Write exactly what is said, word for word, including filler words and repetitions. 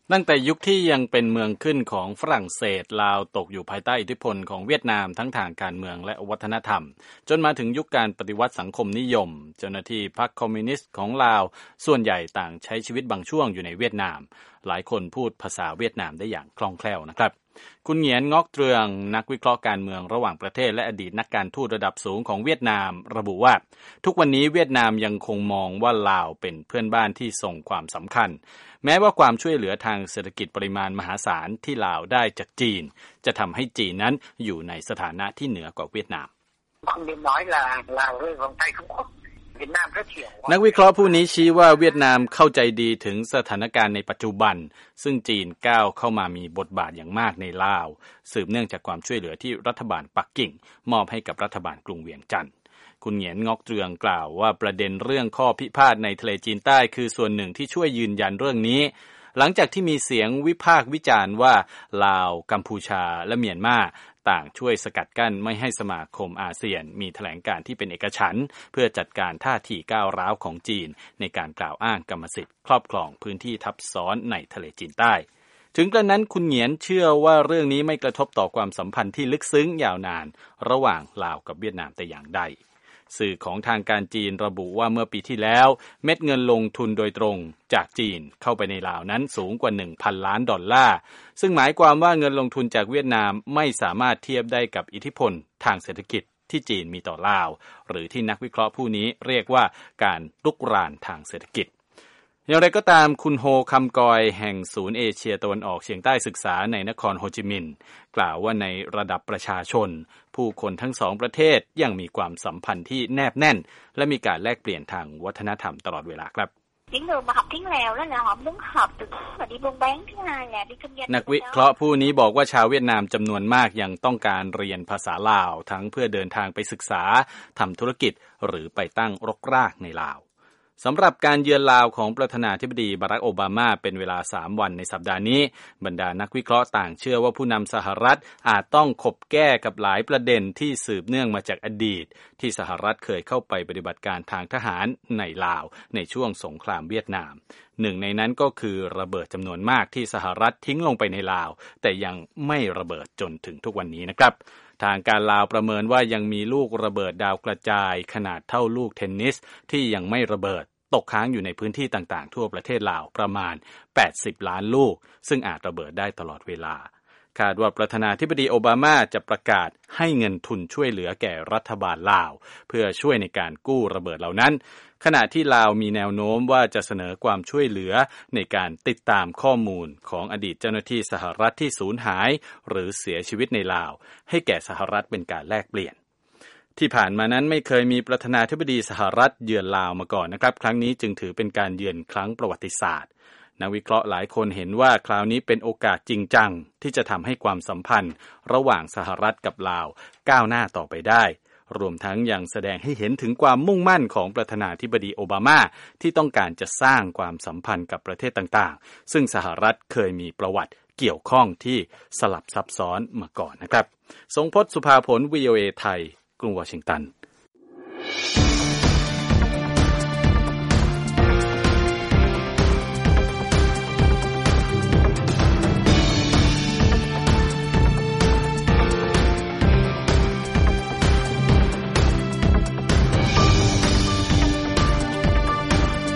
ตั้งแต่ยุคที่ยังเป็นเมืองขึ้นของฝรั่งเศสลาวตกอยู่ภายใต้อิทธิพลของเวียดนามทั้งทางการเมืองและวัฒนธรรมจนมาถึงยุคการปฏิวัติสังคมนิยมเจ้าหน้าที่พรรคคอมมิวนิสต์ของลาวส่วนใหญ่ต่างใช้ชีวิตบางช่วงอยู่ในเวียดนามหลายคนพูดภาษาเวียดนามได้อย่างคล่องแคล่วนะครับคุณเหงียนงอกเตรืองนักวิเคราะห์การเมืองระหว่างประเทศและอดีตนักการทูตระดับสูงของเวียดนามระบุว่าทุกวันนี้เวียดนามยังคงมองว่าลาวเป็นเพื่อนบ้านที่ทรงความสำคัญแม้ว่าความช่วยเหลือทางเศรษฐกิจปริมาณมหาศาลที่ลาวได้จากจีนจะทำให้จีนนั้นอยู่ในสถานะที่เหนือกว่าเวียดนามนักวิเคราะห์ผู้นี้ชี้ว่าเวียดนามเข้าใจดีถึงสถานการณ์ในปัจจุบันซึ่งจีนก้าวเข้ามามีบทบาทอย่างมากในลาวสืบเนื่องจากความช่วยเหลือที่รัฐบาลปักกิ่งมอบให้กับรัฐบาลกรุงเวียงจันทร์คุณเหงียนงอกเตรืองกล่าวว่าประเด็นเรื่องข้อพิพาทในทะเลจีนใต้คือส่วนหนึ่งที่ช่วยยืนยันเรื่องนี้หลังจากที่มีเสียงวิพากษ์วิจารณ์ว่าลาวกัมพูชาและเมียนมาต่างช่วยสกัดกั้นไม่ให้สมาคมอาเซียนมีแถลงการที่เป็นเอกฉันท์เพื่อจัดการท่าทีก้าวร้าวของจีนในการกล่าวอ้างกรรมสิทธิ์ครอบครองพื้นที่ทับซ้อนในทะเลจีนใต้ถึงกระนั้นคุณเหงียนเชื่อว่าเรื่องนี้ไม่กระทบต่อความสัมพันธ์ที่ลึกซึ้งยาวนานระหว่างลาวกับเวียดนามแต่อย่างใดสื่อของทางการจีนระบุว่าเมื่อปีที่แล้วเม็ดเงินลงทุนโดยตรงจากจีนเข้าไปในลาวนั้นสูงกว่า หนึ่งพัน ล้านดอลลาร์ซึ่งหมายความว่าเงินลงทุนจากเวียดนามไม่สามารถเทียบได้กับอิทธิพลทางเศรษฐกิจที่จีนมีต่อลาวหรือที่นักวิเคราะห์ผู้นี้เรียกว่าการรุกรานทางเศรษฐกิจอย่างไรก็ตามคุณโฮคำกอยแห่งศูนย์เอเชียตะวันออกเฉียงใต้ศึกษาในนครโฮจิมินห์กล่าวว่าในระดับประชาชนผู้คนทั้งสองประเทศยังมีความสัมพันธ์ที่แนบแน่นและมีการแลกเปลี่ยนทางวัฒนธรรมตลอดเวลาครับนักวิเคราะห์ผู้นี้บอกว่าชาวเวียดนามจำนวนมากยังต้องการเรียนภาษาลาวทั้งเพื่อเดินทางไปศึกษาทำธุรกิจหรือไปตั้งรกรากในลาวสำหรับการเยือนลาวของประธานาธิบดีบารักโอบามาเป็นเวลาสามวันในสัปดาห์นี้บรรดานักวิเคราะห์ต่างเชื่อว่าผู้นำสหรัฐอาจต้องขบแก้กับหลายประเด็นที่สืบเนื่องมาจากอดีตที่สหรัฐเคยเข้าไปปฏิบัติการทางทหารในลาวในช่วงสงครามเวียดนามหนึ่งในนั้นก็คือระเบิดจำนวนมากที่สหรัฐทิ้งลงไปในลาวแต่ยังไม่ระเบิดจนถึงทุกวันนี้นะครับทางการลาวประเมินว่ายังมีลูกระเบิดดาวกระจายขนาดเท่าลูกเทนนิสที่ยังไม่ระเบิดตกค้างอยู่ในพื้นที่ต่างๆทั่วประเทศลาวประมาณแปดสิบล้านลูกซึ่งอาจระเบิดได้ตลอดเวลาคาดว่าประธานาธิบดีโอบามาจะประกาศให้เงินทุนช่วยเหลือแก่รัฐบาลลาวเพื่อช่วยในการกู้ระเบิดเหล่านั้นขณะที่ลาวมีแนวโน้มว่าจะเสนอความช่วยเหลือในการติดตามข้อมูลของอดีตเจ้าหน้าที่สหรัฐที่สูญหายหรือเสียชีวิตในลาวให้แก่สหรัฐเป็นการแลกเปลี่ยนที่ผ่านมานั้นไม่เคยมีประธานาธิบดีสหรัฐเยือนลาวมาก่อนนะครับครั้งนี้จึงถือเป็นการเยือนครั้งประวัติศาสตร์นักวิเคราะห์หลายคนเห็นว่าคราวนี้เป็นโอกาสจริงจังที่จะทำให้ความสัมพันธ์ระหว่างสหรัฐกับลาวก้าวหน้าต่อไปได้รวมทั้งยังแสดงให้เห็นถึงความมุ่งมั่นของประธานาธิบดีโอบามาที่ต้องการจะสร้างความสัมพันธ์กับประเทศต่างๆซึ่งสหรัฐเคยมีประวัติเกี่ยวข้องที่สลับซับซ้อนมาก่อนนะครับทรงพจน์ สุภาผล วี โอ เอ ไทยกรุงวอชิงตัน